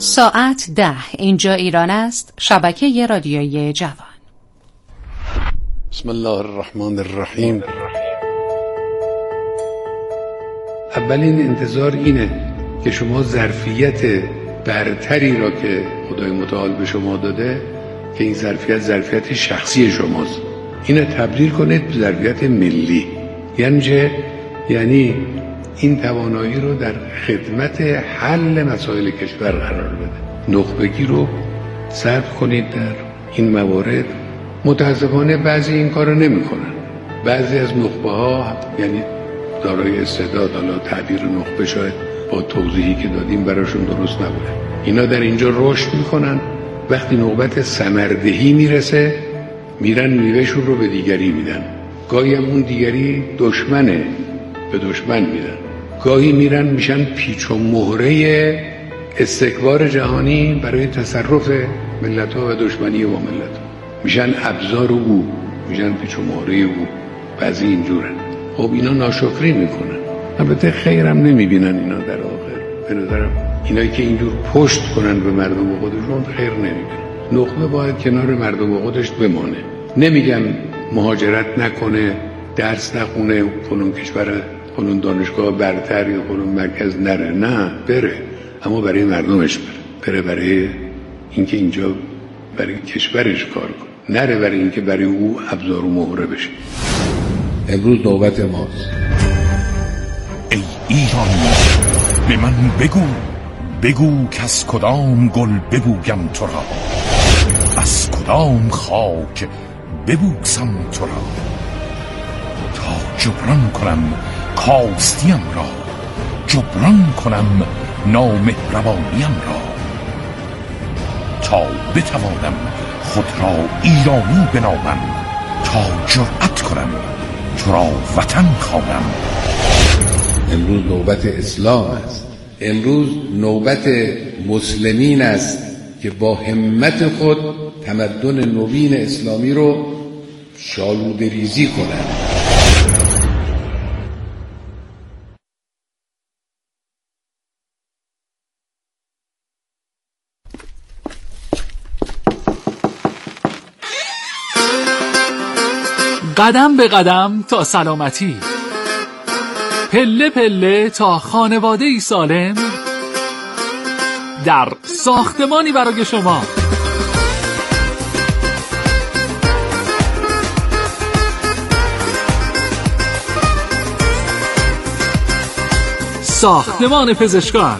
ساعت 10 اینجا ایران است. شبکه رادیویی جوان. بسم الله الرحمن الرحیم. اولین انتظار اینه که شما ظرفیت برتری را که خدای متعال به شما داده که این ظرفیت شخصی شماست، اینو تبدیل کنید به ظرفیت ملی. یعنی چه؟ یعنی این توانایی رو در خدمت حل مسائل کشور قرار بده. نخبگی رو صرف کنید در این موارد. متاسفانه بعضی این کارو نمی‌کنن. بعضی از نخبه ها یعنی دارای استعداد، حالا تعبیر نخبه شاید با توضیحی که دادیم براشون درست نبوده، اینا در اینجا رشد میکنن. وقتی نوبت ثمردهی میرسه میرن میوهشون رو به دیگری میدن. گاهی هم اون دیگری دشمنه، به دشمن میدن. گاهی میرن میشن پیچ و مهره استکبار جهانی برای تصرف ملت‌ها و دشمنی با ملت‌ها. میشن ابزار او، میشن پیچ و مهره او. بعضی اینجورن. خب اینا ناشکری میکنن. البته خیرم نمیبینن اینا در آخر. به نظرم اینایی که اینجور پشت کنن به مردم خودشون خیر نمیبینن. نخبه باید کنار مردم خودش بمانه. نمیگم مهاجرت نکنه، درس نخونه، فلان کشور، فلان دانشگاه برتر یا فلان مرکز نره. نه، بره، اما برای مردمش بره برای اینکه اینجا برای کشورش کار کنه، نره برای اینکه برای او ابزار و مهره بشه. امروز نوبت ماست. ای ایرانی، به من بگو که از کدام گل ببویم تو را، از کدام خاک ببوسم تو را، تا جبران کنم کاستیم را، جبران کنم نامهربانیم را، تا بتوانم خود را ایرانی بنامم، تا جرأت کنم تو را وطن خوانم. امروز نوبت اسلام است. امروز نوبت مسلمین است که با همت خود تمدن نوین اسلامی رو شالوده ریزی کنند. قدم به قدم تا سلامتی، پله پله تا خانواده‌ای سالم، در ساختمانی برای شما. ساختمان پزشکان.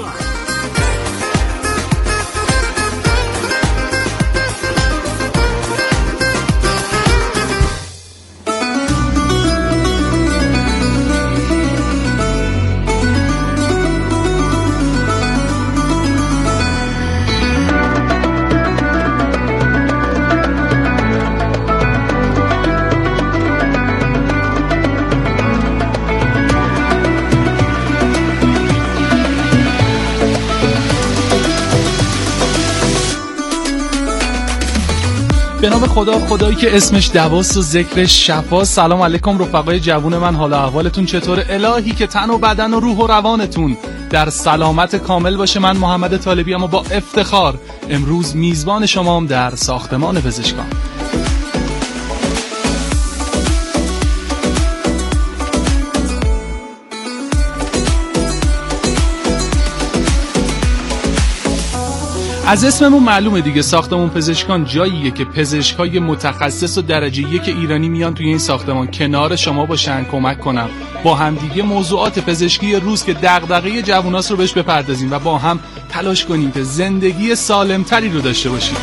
به نام خدا، خدایی که اسمش دواست و ذکرش شفاست. سلام علیکم رفقای جوون من، حالا احوالتون چطوره؟ الهی که تن و بدن و روح و روانتون در سلامت کامل باشه. من محمد طالبی اما با افتخار امروز میزبان شمام در ساختمان پزشکان. از اسممون معلومه دیگه، ساختمان پزشکان جاییه که پزشکای متخصص و درجه یک ایرانی میان توی این ساختمان کنار شما باشن، کمک کنن، با هم دیگه موضوعات پزشکی روز که دغدغه جووناست رو بهش بپردازیم و با هم تلاش کنیم که زندگی سالمتری رو داشته باشیم.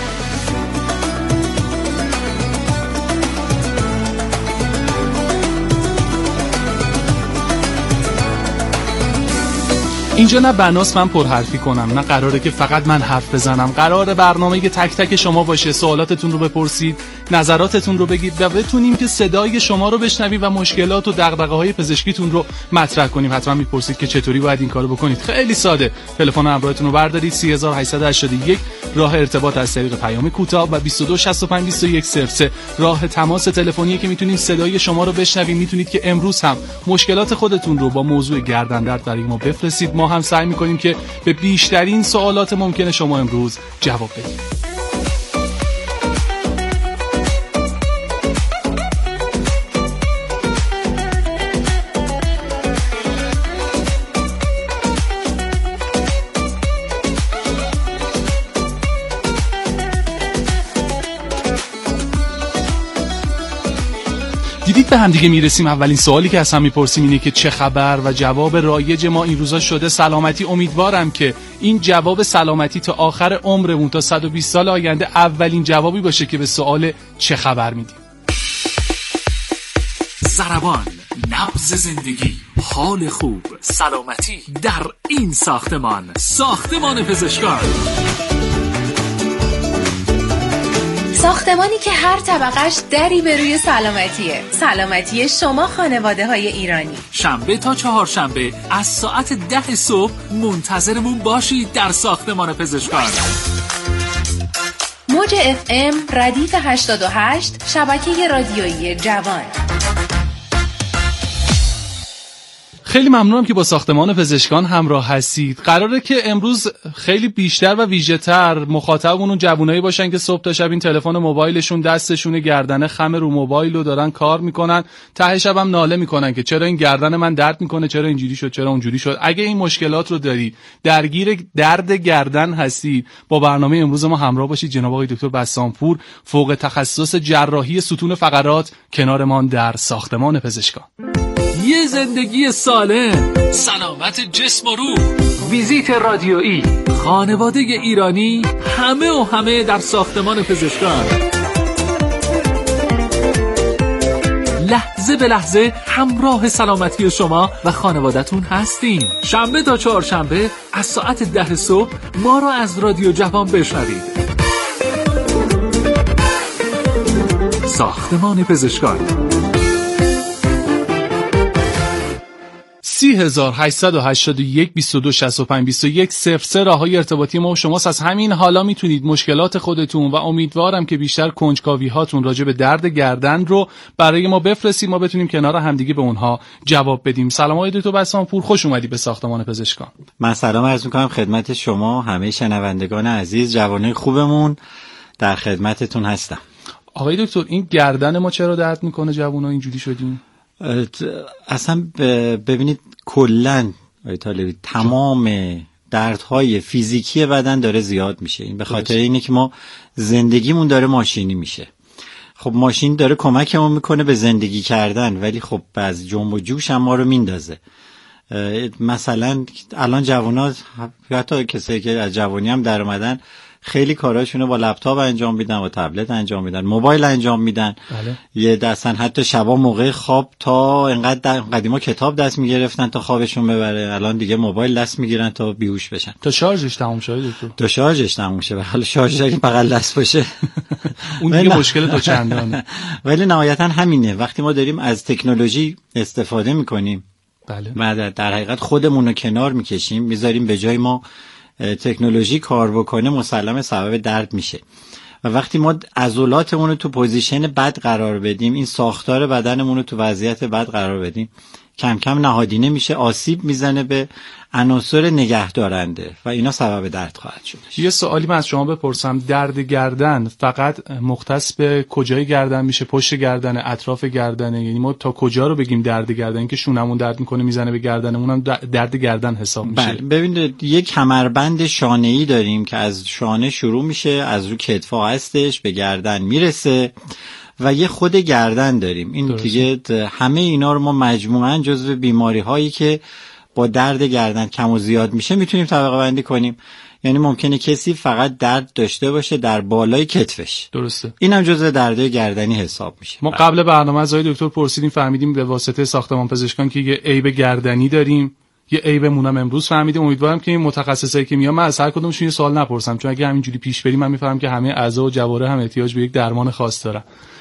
اینجا نه بناست من پرحرفی کنم، نه قراره که فقط من حرف بزنم. قراره برنامه که تک تک شما باشه، سوالاتتون رو بپرسید، نظراتتون رو بگید و بتونیم که صدای شما رو بشنویم و مشکلات و دغدغه‌های پزشکیتون رو مطرح کنیم. حتما میپرسید که چطوری باید این کارو بکنید. خیلی ساده، تلفن همراهتون رو بردارید 3881، راه ارتباط از طریق پیام کوتاه و 22652103 راه تماس تلفنی که میتونیم صدای شما رو بشنویم. میتونید که امروز هم مشکلات خودتون رو با موضوع گردن درد برای ما بفرستید. ما هم سعی میکنیم که به بیشترین سوالات ممکن شما امروز جواب بدیم. دیدید به هم دیگه میرسیم. اولین سوالی که از هم میپرسیم اینه که چه خبر و جواب رایج ما این روزا شده سلامتی. امیدوارم که این جواب سلامتی تا آخر عمرمون تا 120 سال آینده اولین جوابی باشه که به سوال چه خبر میدیم. ضربان، نبض زندگی، حال خوب، سلامتی در این ساختمان پزشکان. ساختمانی که هر طبقش دری به روی سلامتیه. سلامتی شما خانواده های ایرانی. شنبه تا چهارشنبه از ساعت 10 صبح منتظرمون باشید در ساختمان پزشکان. موج FM ردیف 88 شبکه رادیویی جوان. خیلی ممنونم که با ساختمان پزشکان همراه هستید. قراره که امروز خیلی بیشتر و ویژه‌تر مخاطبمون اون جوونایی باشن که صبح تا شب این تلفن موبایلشون دستشون گردنه خم رو موبایل رو دارن کار میکنن، ته شب هم ناله میکنن که چرا این گردن من درد میکنه، چرا اینجوری شد، چرا اونجوری شد. اگه این مشکلات رو دارید، درگیر درد گردن هستید، با برنامه امروز ما همراه باشید. جناب آقای دکتر بسامپور، فوق تخصص جراحی ستون فقرات، کنارمان در ساختمان پزشکان. یه زندگی سالم، سلامت جسم و روح، ویزیت رادیویی، خانواده ایرانی، همه در ساختمان پزشکان. لحظه به لحظه همراه سلامتی شما و خانوادتون هستیم. شنبه تا چهارشنبه از ساعت 10 صبح ما را از رادیو جوان بشنوید. ساختمان پزشکان. 3881 2265 21 03 راههای ارتباطی ما و شماست. از همین حالا میتونید مشکلات خودتون و امیدوارم که بیشتر کنجکاوی هاتون راجع به درد گردن رو برای ما بفرستید، ما بتونیم کنار همدیگه به اونها جواب بدیم. سلام آقای دکتر بسامپور، خوش اومدی به ساختمان پزشکان. من سلام عرض می‌کنم خدمت شما، همه شنوندگان عزیز، جوانای خوبمون، در خدمتتون هستم. آقای دکتر، این گردن ما چرا درد میکنه جوونا اینجوری شدیم؟ اصلا ببینید کلن طالبی تمام دردهای فیزیکی بدن داره زیاد میشه. این به خاطر اینه که ما زندگیمون داره ماشینی میشه. خب ماشین داره کمکمون میکنه به زندگی کردن، ولی خب از جنب و جوش هم ما رو میندازه. مثلا الان جوونا، حتی کسایی که از جوانی هم در اومدن، خیلی کاراشونو با لپتاپ انجام میدن، با تبلت انجام میدن، موبایل انجام میدن. بله. یه دستن حتی شبا موقع خواب تا انقدر قدیما کتاب دست میگرفتن تا خوابشون ببره، الان دیگه موبایل دست میگیرن تا بیهوش بشن، تا شارژش تموم شه دکتر. تا شارژش تموم شه. به حال شارژش اگه بغل دست باشه اون دیگه مشکل تا چندانه. ولی نهایتا همینه، وقتی ما داریم از تکنولوژی استفاده میکنیم، بله، و در حقیقت خودمون رو کنار میکشیم، میذاریم به جای ما تکنولوژی کار بکنه، مسلمه سبب درد میشه. و وقتی ما عضلاتمون رو تو پوزیشن بد قرار بدیم، این ساختار بدنمون رو تو وضعیت بد قرار بدیم، کم کم نهادینه میشه، آسیب میزنه به عناصر نگهدارنده و اینا سبب درد خواهد شد. یه سوالی من از شما بپرسم، درد گردن فقط مختص به کجای گردن میشه؟ پشت گردن، اطراف گردنه؟ یعنی ما تا کجا رو بگیم درد گردن که شونمون درد میکنه میزنه به گردنمون هم درد گردن حساب میشه؟ بله، ببینید یک کمربند شانه‌ای داریم که از شانه شروع میشه، از رو کتفا هستش به گردن میرسه، و یه خود گردن داریم. این دیگه همه اینا رو ما مجموعاً جزو بیماری هایی که با درد گردن کم و زیاد میشه میتونیم طبقه بندی کنیم. یعنی ممکنه کسی فقط درد داشته باشه در بالای کتفش، درسته، اینم جزو دردهای گردنی حساب میشه. ما قبل برنامه از آقای دکتر پرسیدیم، فهمیدیم به واسطه ساختمان پزشکان که یه عیب گردنی داریم، یه عیبمون هم امروز فهمیدیم. امیدوارم که این متخصصایی که میان من از هر کدومشون یه سوال نپرسم، چون اگه همینجوری پیش بریم من میفهمم که همه اعضا و جواره هم احتیاج به یک درمان خاص دارن.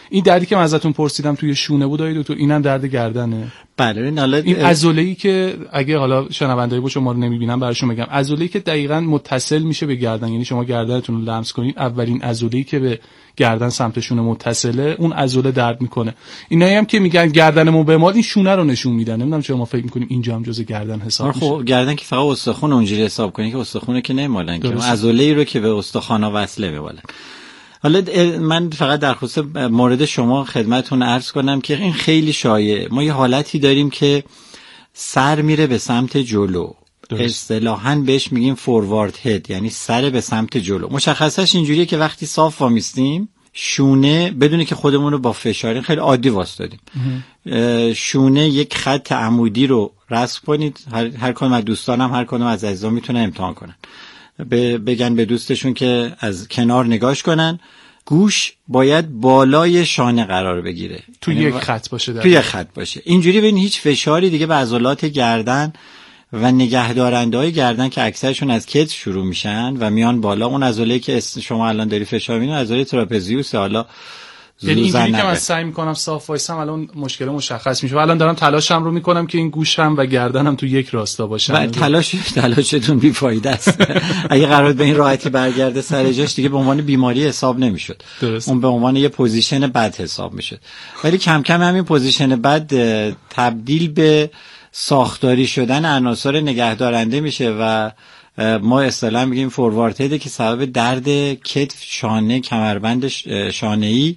این دردی که من ازتون پرسیدم توی شونه بود آید دکتر، اینم درد گردنه؟ بله. این عضله‌ای که اگه حالا شنونده‌ای بود شما رو نمی‌بینن براشون بگم، عضله‌ای که دقیقاً متصل میشه به گردن، یعنی شما گردنتون رو لمس کنین اولین عضله‌ای که به گردن سمت شونه متصله اون عضله درد میکنه. اینایی هم که میگن گردنمون بمال این شونه رو نشون میدن. نمیدونم چرا ما فکر میکنیم اینجا هم جزء گردن حساب میشه. خب گردن که فقط استخوان اونجوری حساب کنی که استخونه که نمیمالن که عضله‌ای رو که به استخوانا وصله میمالن. حالا من فقط در خصوص مورد شما خدمتتون عرض کنم که این خیلی شایع. ما یه حالتی داریم که سر میره به سمت جلو، اصطلاحاً بهش میگیم فوروارد هد، یعنی سر به سمت جلو. مشخصش اینجوریه که وقتی صاف وامیستیم شونه بدونه که خودمون رو با فشار خیلی عادی واسطادیم، شونه یک خط عمودی رو رسم کنید. هر کدوم از دوستانم هر کدوم از عزیزان میتونه امتحان کنن، بگن به دوستشون که از کنار نگاش کنن. گوش باید بالای شانه قرار بگیره، تو یک خط باشه، تو یک خط باشه. اینجوری ببین هیچ فشاری دیگه به عضلات گردن و نگهدارنده‌های گردن که اکثرشون از کتف شروع میشن و میان بالا، اون عضله‌ای که شما الان داری فشار میدین عضله تراپزیوس. حالا یعنی اینجوری که من سعی میکنم صاف وایسم الان مشکل مشخص میشه و الان دارم تلاشم رو میکنم که این گوشم و گردنم تو یک راستا باشن. و تلاشتون بیفایده است. اگه قرار به این راحتی برگرده سر جاش دیگه به عنوان بیماری حساب نمیشد، اون به عنوان یه پوزیشن بد حساب میشد. ولی کم کم همین پوزیشن بد تبدیل به ساختاری شدن عناصر نگهدارنده میشه و ما اصطلاحاً میگیم فوروارد هد که سبب درد کتف، شانه، کمربند شانه‌ای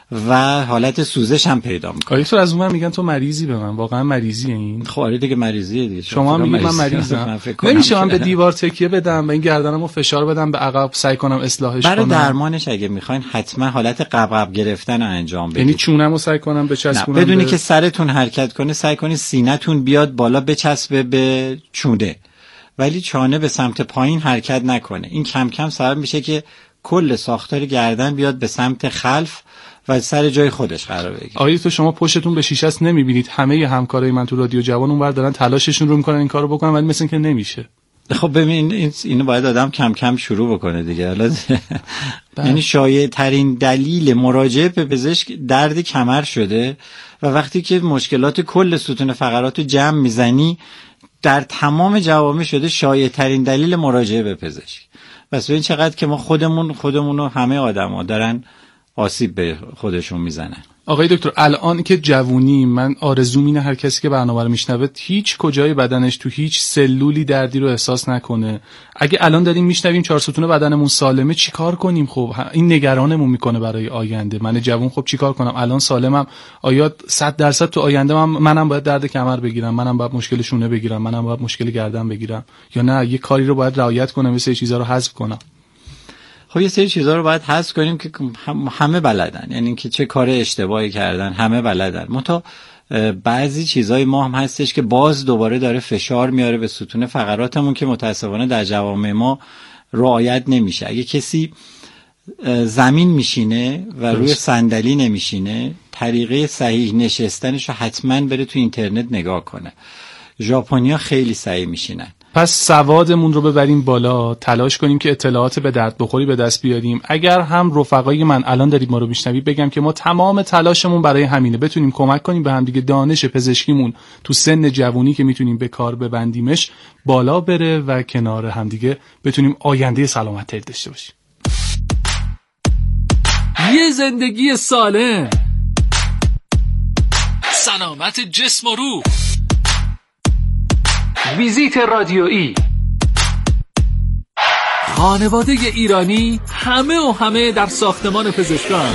و حالت سوزش هم پیدا میکنه. آیا تو از اون میگن تو مریضی به من؟ واقعا مریضیه این؟ خب آره دیگه مریضیه دیگه. شما میگید من مریضم. نمیشه من به دیوار تکیه بدم و این گردنمو فشار بدم به عقب سعی کنم اصلاحش کنم؟ برای درمانش اگه میخواین حتما حالت قبقب گرفتن رو انجام بدید. یعنی چونمو سعی کنم بچسبونم؟ بدونی که سرتون حرکت کنه، سعی کنید سینه‌تون بیاد بالا بچسبه به چونه، ولی چانه به سمت پایین حرکت نکنه. این کم کم سبب میشه که کل ساختار گردن بیاد به سمت خلف و سر جای خودش قرار بگیره. آیا تو شما پشتتون به شیشه است نمیبینید؟ همه همکارای من تو رادیو جوان اونور دارن تلاششون رو میکنن این کارو بکنن ولی مثل اینکه نمیشه. خب ببین اینو باید آدم کم کم شروع بکنه دیگه. حالا یعنی شایع ترین دلیل مراجعه به پزشک درد کمر شده و وقتی که مشکلات کل ستون فقرات رو جمع میزنی در تمام جوامع شده شایع ترین دلیل مراجعه به پزشک. بس ببین چقدر که ما خودمون و همه آدما دارن آسیب به خودشون میزنن. آقای دکتر الان که جوونی، من آرزوم اینه هر کسی که برنامه رو میشنوه هیچ کجای بدنش تو هیچ سلولی دردی رو احساس نکنه. اگه الان داریم میشنویم چهار ستون بدنمون سالمه چیکار کنیم؟ خب این نگرانمون میکنه برای آینده. من جوون خب چیکار کنم؟ الان سالمم، آیا 100% تو آینده منم باید درد کمر بگیرم، منم باید مشکل شونه بگیرم، منم باید مشکل گردن بگیرم، یا نه یه کاری رو باید رعایت کنم، مثل چیزا رو حذف کنم؟ خب یه سری چیزا رو باید حذف کنیم که همه بلدن، یعنی اینکه چه کار اشتباهی کردن همه بلدن. منتها بعضی چیزای ما هم هستش که باز دوباره داره فشار میاره به ستون فقراتمون که متاسفانه در جوامع ما رعایت نمیشه. اگه کسی زمین میشینه و روی صندلی نمیشینه، طریقه صحیح نشستنش رو حتما بره تو اینترنت نگاه کنه. ژاپنیا خیلی صحیح میشینن. پس سوادمون رو ببریم بالا، تلاش کنیم که اطلاعات به درد بخوری به دست بیاریم. اگر هم رفقای من الان دارید ما رو میشنوید بگم که ما تمام تلاشمون برای همینه، بتونیم کمک کنیم به هم دیگه، دانش پزشکیمون تو سن جوونی که میتونیم به کار ببندیمش بالا بره و کنار هم دیگه بتونیم آینده سلامت داشته باشیم. یه زندگی سالم، سلامت جسم و روح. ویزیت رادیویی. خانواده ایرانی همه در ساختمان پزشکان.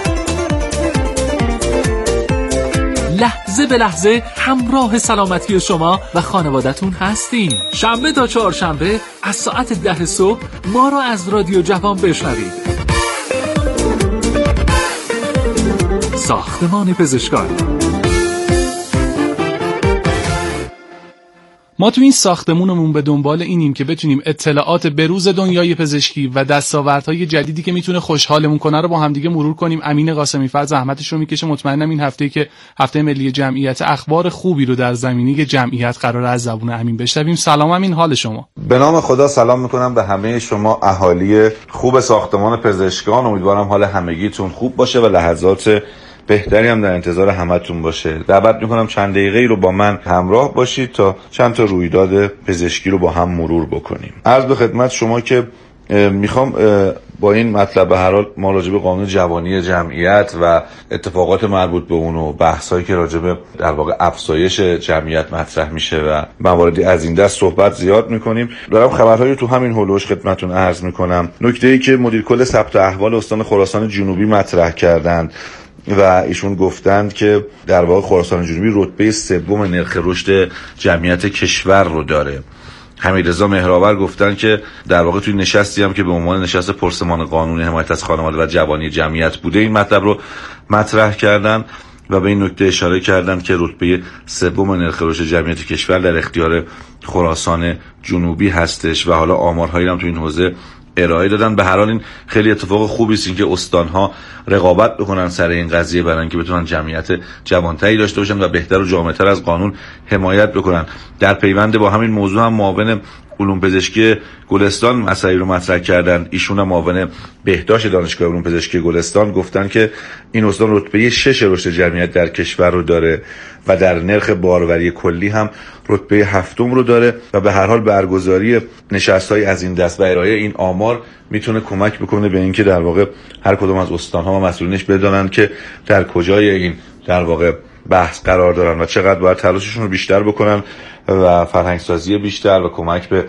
لحظه به لحظه همراه سلامتی شما و خانوادتون هستیم. شنبه تا چهارشنبه از ساعت 10 صبح ما را از رادیو جوان بشنوید. ساختمان پزشکان. ما تو این ساختمونمون به دنبال اینیم که بتونیم اطلاعات بروز دنیای پزشکی و دستاوردهای جدیدی که میتونه خوشحالمون کنه رو با هم دیگه مرور کنیم. امین قاسمی فر زحمتش رو میکشه. مطمئنم این هفته که هفته ملی جمعیت، اخبار خوبی رو در زمینه جمعیت قرار از زبون امین بشنویم. سلام امین، حال شما؟ به نام خدا سلام میکنم به همه شما اهالی خوب ساختمان پزشکان. امیدوارم حال همگیتون خوب باشه و لحظات بهتری هم در انتظار همتون باشه. دعوت میکنم چند دقیقه‌ای رو با من همراه باشید تا چند تا رویداد پزشکی رو با هم مرور بکنیم. عرض به خدمت شما که میخوام با این مطلب به هر حال ما راجع به قانون جوانی جمعیت و اتفاقات مربوط به اون و بحثایی که راجع به در واقع افزایش جمعیت مطرح میشه و مواردی از این دست صحبت زیاد میکنیم. دارم خبرهایی تو همین هولوش خدمتتون عرض میکنم. نکته‌ای که مدیر کل ثبت احوال استان خراسان جنوبی مطرح کردند و ایشون گفتند که در واقع خراسان جنوبی رتبه 3 نرخ رشد جمعیت کشور رو داره. حمیدرضا مهرآور گفتن که در واقع توی نشستی هم که به عنوان نشست پرسمان قانون حمایت از خانواده و جوانی جمعیت بوده این مطلب رو مطرح کردن و به این نکته اشاره کردن که رتبه 3 نرخ رشد جمعیت کشور در اختیار خراسان جنوبی هستش و حالا آمارهایی هم تو این حوزه ارائه دادن. به هر حال این خیلی اتفاق خوبی است که استان‌ها رقابت بکنن سر این قضیه برای اینکه بتونن جمعیت جوانتری داشته باشن و بهتر و جامع‌تر از قانون حمایت بکنن. در پیوند با همین موضوع هم معاون علوم پزشکی گلستان مسائلی رو مطرح کردن. ایشون هم معاون بهداشت دانشگاه علوم پزشکی گلستان گفتن که این استان رتبه 6 رشد جمعیت در کشور رو داره و در نرخ باروری کلی هم رتبه 7 رو داره و به هر حال برگزاری نشست‌های از این دست و ارائه این آمار میتونه کمک بکنه به اینکه در واقع هر کدوم از استان‌ها و مسئولینش بدونن که در کجای این در واقع بحث قرار دارن و چقدر باید تلاششون رو بیشتر بکنن و فرهنگسازی بیشتر و کمک به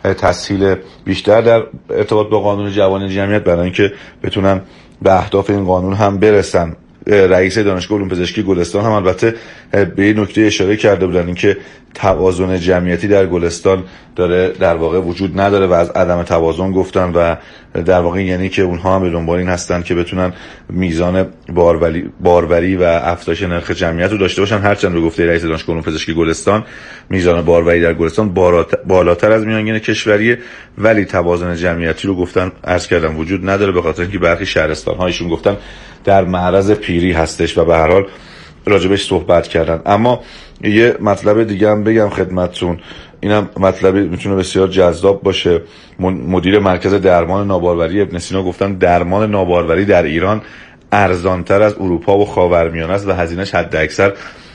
تسهیل بیشتر در ارتباط با قانون جوانی جمعیت برای اینکه بتونن به اهداف این قانون هم برسن. رئیس دانشگاه علوم پزشکی گلستان هم البته به این نکته اشاره کرده بودن اینکه توازن جمعیتی در گلستان داره در واقع وجود نداره و از عدم توازن گفتن و در واقع یعنی که اونها هم به دنبال این هستن که بتونن میزان باروری و افزایش نرخ جمعیت رو داشته باشن. هرچند به گفته رئیس دانشگاه علوم پزشکی گلستان میزان باروری در گلستان بالاتر از میانگین کشوریه ولی توازن جمعیتی رو گفتن عرض کردم وجود نداره به خاطر اینکه برخی شهرستان ها ایشون گفتن در معرض پیری هستش و به هر حال راجبش صحبت کردن. اما یه مطلب دیگه هم بگم خدمتتون، اینم مطلبی میتونه بسیار جذاب باشه. مدیر مرکز درمان ناباروری ابن سینا گفتن درمان ناباروری در ایران ارزانتر از اروپا و خاورمیانه است و هزینه‌اش حداکثر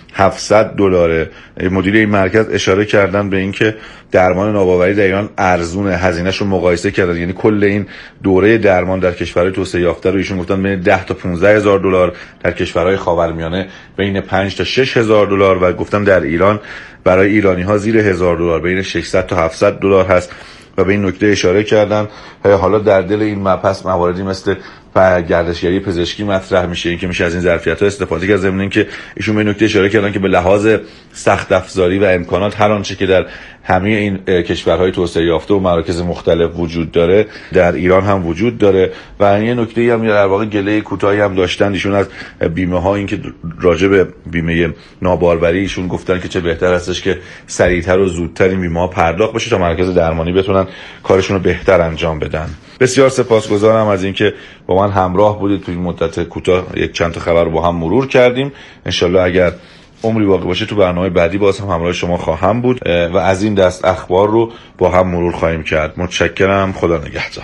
$700. مدیر این مرکز اشاره کردن به اینکه درمان ناباروری در ایران ارزونه، هزینه‌اش رو مقایسه کردن، یعنی کل این دوره درمان در کشورهای توسعه یافته رو ایشون گفتن بین $10,000 تا $15,000، در کشورهای خاورمیانه بین $5,000 تا $6,000 و گفتن در ایران برای ایرانی‌ها زیر $1,000 بین $600 تا $700 هست و به این نکته اشاره کردن. حالا در دل این مبحث مواردی مثل گردشگری پزشکی مطرح میشه، این که میشه از این ظرفیت‌ها استفاده کرد. ضمن اینکه ایشون به نکته اشاره کردن که به لحاظ سخت افزاری و امکانات هر آنچه که در همه این کشورهای توسعه یافته و مراکز مختلف وجود داره در ایران هم وجود داره. و یه نکته‌ای هم در واقع گله کوتاهی هم داشتن ایشون از بیمه‌ها، این که راجع به بیمه ناباروری ایشون گفتن که چه بهتر هستش که سریعتر و زودتر این بیمه‌ها پرداخت بشه تا مراکز درمانی بتونن کارشون رو بهتر انجام بدن. بسیار سپاسگزارم از اینکه با من همراه بودید توی این مدت کوتاه یک چند تا خبر رو با هم مرور کردیم. انشالله اگر عمری باقی باشه تو برنامه بعدی باز هم همراه شما خواهم بود و از این دست اخبار رو با هم مرور خواهیم کرد. متشکرم. خدا نگهدار.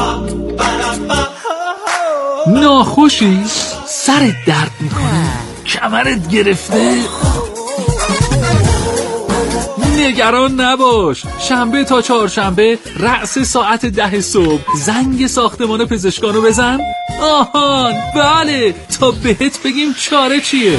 ناخوشی؟ سرت درد میکنه؟ کمرت گرفته؟ نگران نباش، شنبه تا چهارشنبه رأس ساعت 10 صبح زنگ ساختمان پزشکانو بزن. آهان بله، تا بهت بگیم چاره چیه.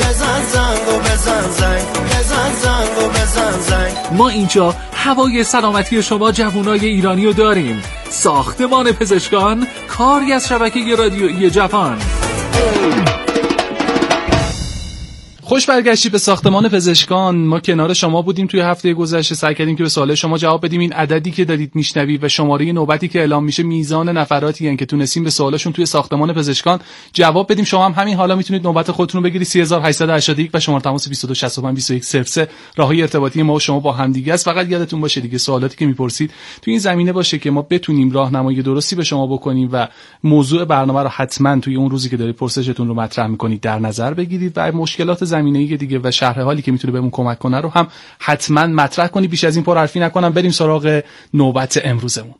ما اینجا هوای سلامتی شما جوانای ایرانی رو داریم. ساختمان پزشکان، کاری از شبکه رادیویی جوان. خوش برگشتی به ساختمان پزشکان. ما کنار شما بودیم توی هفته گذشته، سعی کردیم که به سوال شما جواب بدیم. این عددی که دارید میشنوید و شماره نوبتی که اعلام میشه میزان نفراتی هستن که تونستیم به سوالاشون توی ساختمان پزشکان جواب بدیم. شما هم همین حالا میتونید نوبت خودتون رو بگیرید 3881 و شماره تماس 22652103. راههای ارتباطی ما و شما با هم دیگه است. فقط یادتون باشه دیگه سوالاتی که میپرسید توی این زمینه باشه که ما بتونیم راهنمایی درستی به شما بکنیم و موضوع برنامه رو حتما توی اون روزی که دارید پرسشتون رو مطرح میکنید در نظر بگیرید و مشکلات زمینه‌ای دیگه و شرح حالی که میتونه بهمون کمک کنه رو هم حتما مطرح کنید. بیش از این پرحرفی نکنم، بریم سراغ نوبت امروزمون.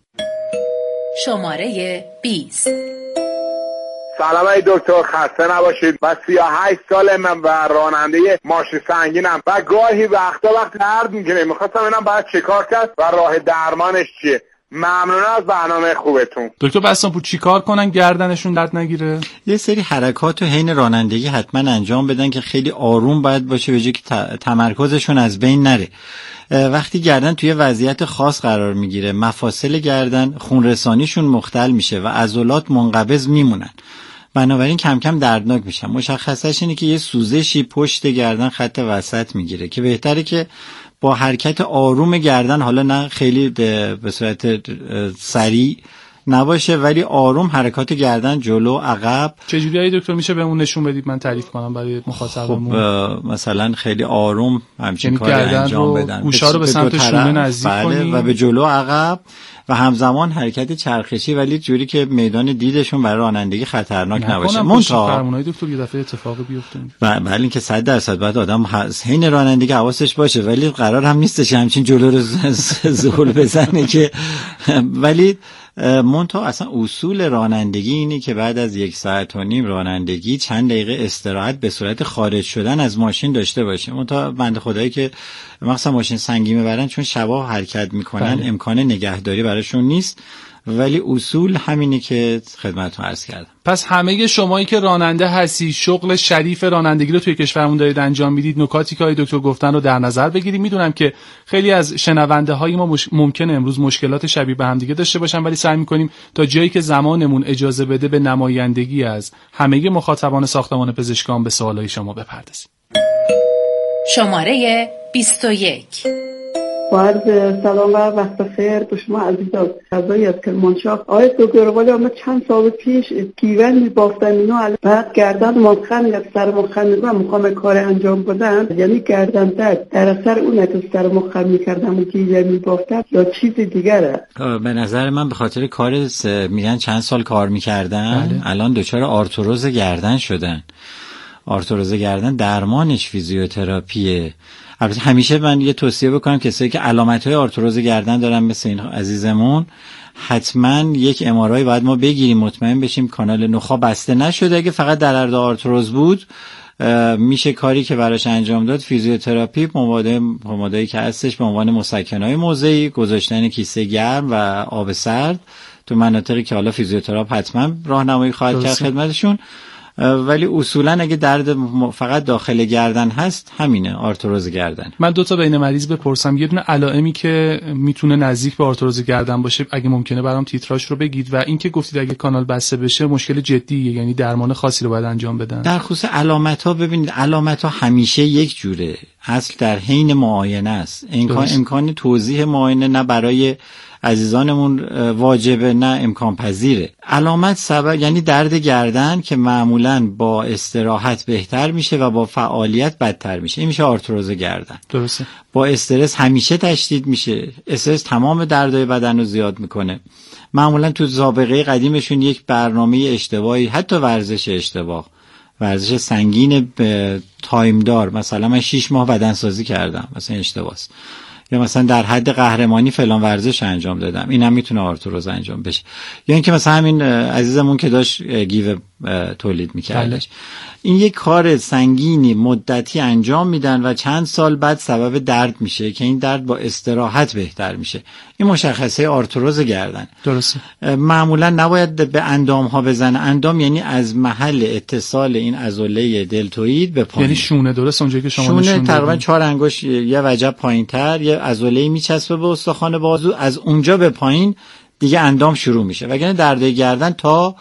شماره 20. سلام ای دکتر، خسته نباشید. من 38 ساله من و راننده ماشین سنگینم و گاهی وقتا وقت درد میگیره. میخواستم ببینم باید چه کار کرد و راه درمانش چیه. ممنون از برنامه خوبتون. دکتر بسامپور چی کار کنن گردنشون درد نگیره؟ یه سری حرکات و حین رانندگی حتما انجام بدن که خیلی آروم باید باشه به جای که تمرکزشون از بین نره. وقتی گردن توی وضعیت خاص قرار میگیره، مفاصل گردن خونرسانیشون مختل میشه و عضلات منقبض میمونن، بنابراین کم کم دردناک میشن. مشخصش اینه که یه سوزشی پشت گردن خط وسط میگیره که بهتره که با حرکت آروم گردن، حالا نه خیلی به صورت سریع نباشه ولی آروم حرکات گردن جلو عقب. چجوری دکتر میشه بهمون نشون بدید من تعریف کنم برای مخاطبمون؟ خب مثلا خیلی آروم همچین کاری انجام بدن، گوشا رو به سمت شونه نزدیک کنیم و به جلو عقب و همزمان حرکت چرخشی، ولی جوری که میدان دیدشون برای رانندگی خطرناک نباشه. منتها فرمونای دکتر یه دفعه اتفاقی بیفته. بله اینکه 100% بعد آدم حین رانندگی حواسش باشه، ولی قرار هم نیستش همچین جلو رو زول بزنه که ولی منتها اصلا اصول رانندگی اینه که بعد از 1.5 ساعت رانندگی چند دقیقه استراحت به صورت خارج شدن از ماشین داشته باشه. منتها بنده خدایی که مثلا ماشین سنگی میبرن چون شبا حرکت میکنن امکان نگهداری براشون نیست، ولی اصول همینه که خدمتتون عرض کردم. پس همه شمایی که راننده هستی، شغل شریف رانندگی رو توی کشورمون دارید انجام میدید، نکاتی که دکتر گفتن رو در نظر بگیرید. میدونم که خیلی از شنونده های ما ممکنه امروز مشکلات شبیه به هم دیگه داشته باشن، ولی سعی می‌کنیم تا جایی که زمانمون اجازه بده به نمایندگی از همه مخاطبان ساختمان پزشکان به سوالای شما بپردازیم. شماره 21. باید سلام و وقت بخیر به شما عزیزان. فضایی از کرمانشاه. آقای دکتر ولی من چند سال پیش کیون می‌بافتم اینا، بعد گردن منخن یا سر منخن می‌خوام کار انجام بدم، یعنی گردن در اثر اون که سر منخن می‌کردم که می‌بافتم یا چیز دیگره؟ به نظر من به خاطر کار میگن چند سال کار می‌کردن الان دچار آرتروز گردن شدن. آرتروز گردن درمانش فیزیوتراپیه. البته همیشه من یه توصیه بکنم کسایی که علامت‌های آرتروز گردن دارن مثل این عزیزمون، حتما یک ام‌آرآی باید ما بگیریم، مطمئن بشیم کانال نخاع بسته نشده. اگه فقط درد آرتروز بود میشه کاری که براش انجام داد فیزیوتراپی، پمادایی که هستش به عنوان مسکنای موضعی، گذاشتن کیسه گرم و آب سرد تو مناطقی که حالا فیزیوتراپ حتما راهنمایی خواهد کرد خدمتشون. ولی اصولا اگه درد فقط داخل گردن هست همینه، آرتروز گردن. من 2 تا بین مریض بپرسم، یه دونه علائمی که میتونه نزدیک به آرتروز گردن باشه اگه ممکنه برام تیتراژ رو بگید، و اینکه گفتید اگه کانال بسته بشه مشکل جدیه، یعنی درمان خاصی رو باید انجام بدن. در خصوص علامت‌ها ببینید علامت‌ها همیشه یک جوره، اصل در حین معاینه است. امکان توضیح معاینه نه برای عزیزانمون واجبه نه امکان پذیره. علامت سبب یعنی درد گردن که معمولاً با استراحت بهتر میشه و با فعالیت بدتر میشه، این میشه آرتروز گردن. درسته. با استرس همیشه تشدید میشه، استرس تمام دردهای بدن رو زیاد میکنه. معمولاً تو سابقه قدیمشون یک برنامه اشتباهی، حتی ورزش اشتباه، ورزش سنگین تایمدار، مثلا من 6 ماه بدنسازی کردم مثلا اشتباهست، یا مثلا در حد قهرمانی فلان ورزش انجام دادم، این هم میتونه آرتروز انجام بشه. یا اینکه مثلا همین عزیزمون که داشت گیو تولید میکردش، این یک کار سنگینی مدتی انجام میدن و چند سال بعد سبب درد میشه که این درد با استراحت بهتر میشه. این مشخصه آرتروز گردن. درسته. معمولا نباید به اندام ها بزنه. اندام یعنی از محل اتصال این عضله دلتوئید به پایین، یعنی شونه. درست اونجایی که شما شونه تقریبا 4 انگشت یه وجب پایینتر یه عضله میچسبه به استخوان بازو، از اونجا به پایین دیگه اندام شروع میشه. وگرنه درد گردن تا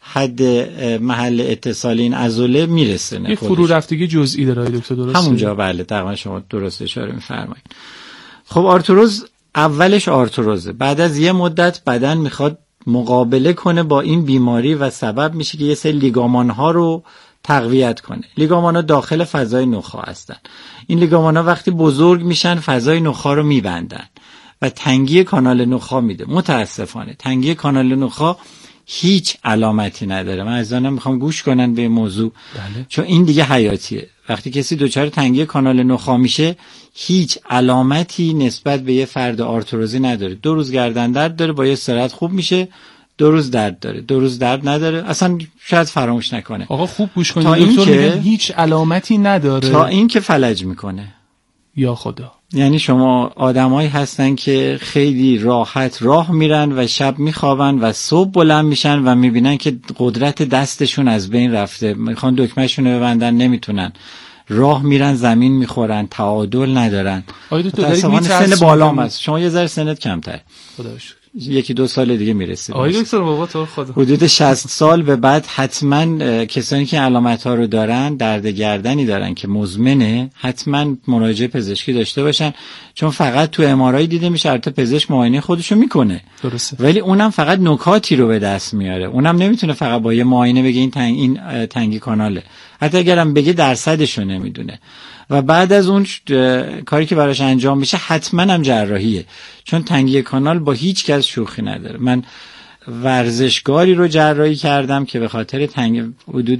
حد محل اتصال این عضله میرسه. یه فرو رفتگی جزئی داره دکتر، درسته؟ همونجا بله دقیقاً شما درست اشاره می‌فرمایید. خب آرتروز اولش آرتروزه، بعد از یه مدت بدن میخواد مقابله کنه با این بیماری و سبب میشه که یه سری لیگامان‌ها رو تقویت کنه. لیگامان‌ها داخل فضای نخاع هستن. این لیگامان‌ها وقتی بزرگ میشن فضای نخاع رو میبندن و تنگی کانال نخاع میده. متاسفانه تنگی کانال نخاع هیچ علامتی نداره. من از آنها میخوام گوش کنن به موضوع. بله. چون این دیگه حیاتیه. وقتی کسی دچار تنگی کانال نخاع میشه هیچ علامتی نسبت به یه فرد آرتروزی نداره. 2 روز گردن درد داره، با یه استراحت خوب میشه. 2 روز درد داره، 2 روز درد نداره، اصلا شاید فراموش نکنه. آقا خوب گوش کنید دکتر، میگه هیچ علامتی نداره تا این که فلج میکنه. یا خدا. یعنی شما آدمایی هستن که خیلی راحت راه میرن و شب میخوابن و صبح بلند میشن و میبینن که قدرت دستشون از بین رفته، میخوان دکمهشون رو ببندن نمیتونن، راه میرن زمین میخورن، تعادل ندارن. متاسفانه سن بالام هست، شما یه ذره سنت کمتره. خدا رو شکر. 1-2 سال دیگه میرسید. آقای دکتر بابا تو خدا. حدود 60 سال به بعد حتما کسانی که علامت‌ها رو دارن، درد گردنی دارن که مزمنه، حتما مراجعه پزشکی داشته باشن، چون فقط تو ام‌آرآی دیده میشه. البته پزشک معاینه خودشو میکنه درسته، ولی اونم فقط نکاتی رو به دست میاره. اونم نمیتونه فقط با یه معاینه بگه این تنگی کاناله، حتی اگرم بگه درصدشو نمیدونه. و بعد از اون کاری که براش انجام میشه حتما هم جراحیه، چون تنگی کانال با هیچ کس شوخی نداره. من ورزشکاری رو جراحی کردم که به خاطر حدود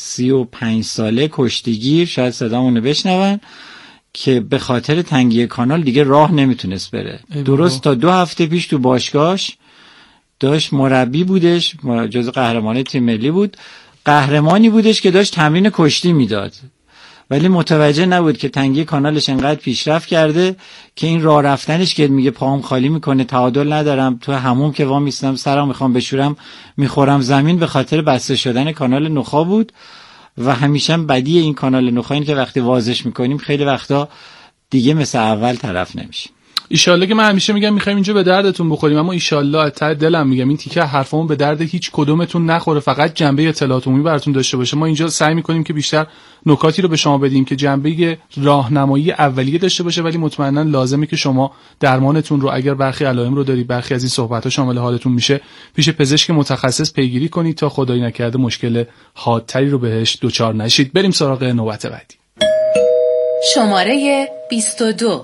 35 ساله کشتیگیر، شاید صدامونو بشنون، که به خاطر تنگی کانال دیگه راه نمیتونست بره. درست تا 2 هفته پیش تو باشگاهش داشت، مربی بودش، جزو قهرمانان تیم ملی بود، قهرمانی بودش که داشت تمرین کشتی میداد، ولی متوجه نبود که تنگی کانالش انقدر پیشرفت کرده که این راه رفتنش که میگه پاهم خالی میکنه، تعادل ندارم، تو حموم که وا میستم سرم میخوام بشورم میخورم زمین، به خاطر بسته شدن کانال نخاع بود. و همیشه بدی این کانال نخاع این که وقتی وازش میکنیم خیلی وقتا دیگه مثل اول طرف نمیشه. ایشالله که من همیشه میگم میخوایم اینجا به دردتون بخوریم، اما ایشالله از ته دلم میگم این تیکه حرفمون به درد هیچ کدومتون نخوره، فقط جنبه اطلاعات عمومی براتون داشته باشه. ما اینجا سعی میکنیم که بیشتر نکاتی رو به شما بدیم که جنبه راهنمایی اولیه داشته باشه، ولی مطمئنا لازمه که شما درمانتون رو اگر برخی علائم رو دارید، برخی از این صحبت‌ها شامل حالتون میشه، پیش پزشک متخصص پیگیری کنید تا خدایی نکرده مشکل حادتری رو بهش دچار نشید. بریم سراغ نوبت بعدی. شماره 22.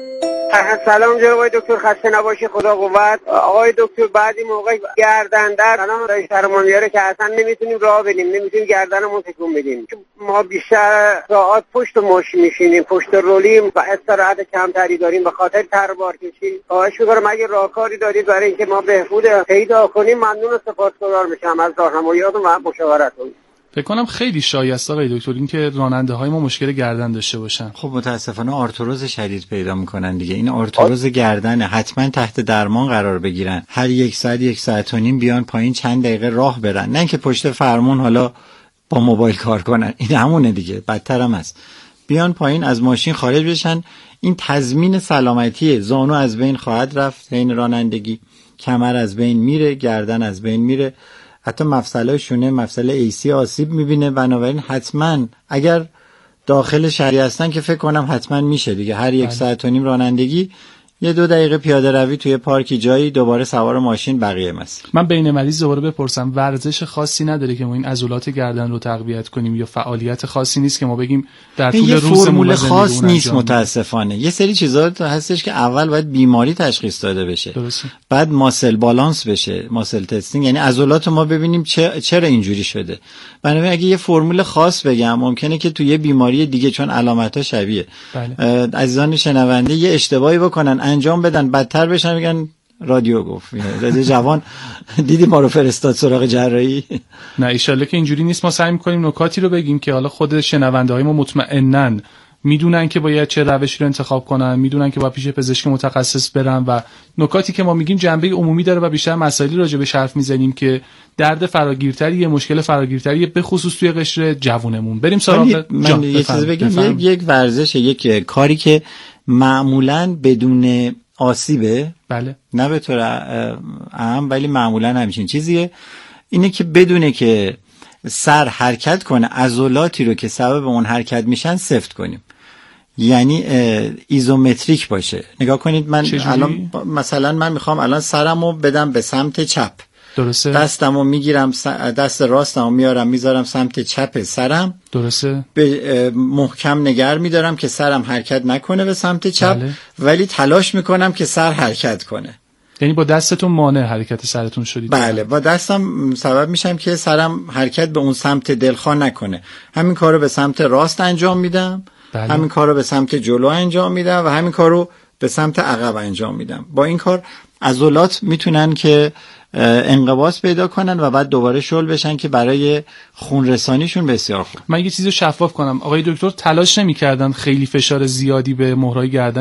سلام جناب آقای دکتر، خسته نباشی، خدا قوت. آقای دکتر بعد این موقع گردن درد سرمون میاره که اصلا نمیتونیم راه بریم، نمیتونیم گردنمون تکون بدیم. ما بیشتر ساعات پشت ماشین میشینیم، پشت رولیم و استراحت کمتری داریم به خاطر تربار کشی. خواهش می‌کنم اگه راهکاری دارید برای اینکه ما بهبود پیدا کنیم ممنون و سپاسگزار میشم از راهنماییاتون و مشاورتون. فکر کنم خیلی شایسته آقای دکتر این که راننده های ما مشکل گردن داشته باشن. خب متاسفانه آرتروز شدید پیدا میکنن دیگه. این آرتروز گردنه، حتما تحت درمان قرار بگیرن. هر 1 ساعت 1 ساعت و نیم بیان پایین چند دقیقه راه برن، نه که پشت فرمون حالا با موبایل کار کنن. این همونه دیگه، بدتر هم هست. بیان پایین از ماشین خارج بشن. این تضمین سلامتی زانو از بین خواهد رفت حین رانندگی، کمر از بین میره، گردن از بین میره، حتی مفصل شونه، مفصل ایسی آسیب میبینه. بنابراین حتما اگر داخل شهری هستن که فکر کنم حتما میشه دیگه، هر 1 ساعت و نیم رانندگی 1-2 دقیقه پیاده روی توی پارکی جایی، دوباره سوار ماشین، بقیه مثلا. من بین مریض دوباره بپرسم، ورزش خاصی نداره که ما این عضلات گردن رو تقویت کنیم، یا فعالیت خاصی نیست که ما بگیم در طول روز فرمول خاص نیست متاسفانه. یه سری چیزا هستش که اول باید بیماری تشخیص داده بشه، درسته. بعد ماسل بالانس بشه، ماسل تستینگ، یعنی عضلات ما ببینیم چرا اینجوری شده. بنابراین اگه یه فرمول خاص بگم ممکنه که تو یه بیماری دیگه چون علامت‌ها شبیه، بله. عزیزان شنونده یه اشتباهی بکنن انجام بدن، بدتر بشن، میگن رادیو گفت، رادیو جوان دیدی ما رو فرستاد سراغ جراحی. نه ایشالله که اینجوری نیست. ما سعی می‌کنیم نکاتی رو بگیم که حالا خود شنونده های ما مطمئناً میدونن که باید چه روشی رو انتخاب کنن، میدونن که باید پیش پزشک متخصص برن، و نکاتی که ما میگیم جنبه عمومی داره و بیشتر مسائلی راجع به حرف میزنیم که درد فراگیرتری، مشکل فراگیرتری به خصوص توی قشر جوونمون. بریم سراغ من یه چیز بگم، یک ورزش، یک کاری که معمولاً بدون آسیبه، بله، نه به طور عام ولی معمولاً همچین چیزیه. اینه که بدونه که سر حرکت کنه، عضلاتی رو که سبب اون حرکت میشن سفت کنیم. یعنی ایزومتریک باشه. نگاه کنید من الان مثلا من میخوام الان سرمو بدم به سمت چپ، درسته، دستمو میگیرم، دست راستمو میارم میذارم سمت چپ سرم، درسته، به محکم نگر میدارم که سرم حرکت نکنه به سمت چپ. بله. ولی تلاش میکنم که سر حرکت کنه. یعنی با دستتون مانع حرکت سرتون شدید؟ بله، با دستم سبب میشم که سرم حرکت به اون سمت دلخواه نکنه. همین کارو به سمت راست انجام میدم، بله. همین کارو به سمت جلو انجام میدم و همین کارو به سمت عقب انجام میدم. با این کار عضلات میتونن که انقباض پیدا کنن و بعد دوباره شل بشن که برای خون رسانیشون بسیار خوب. من یه چیزو شفاف کنم، آقای دکتر تلاش نمی‌کردن خیلی فشار زیادی به مهرهای گردن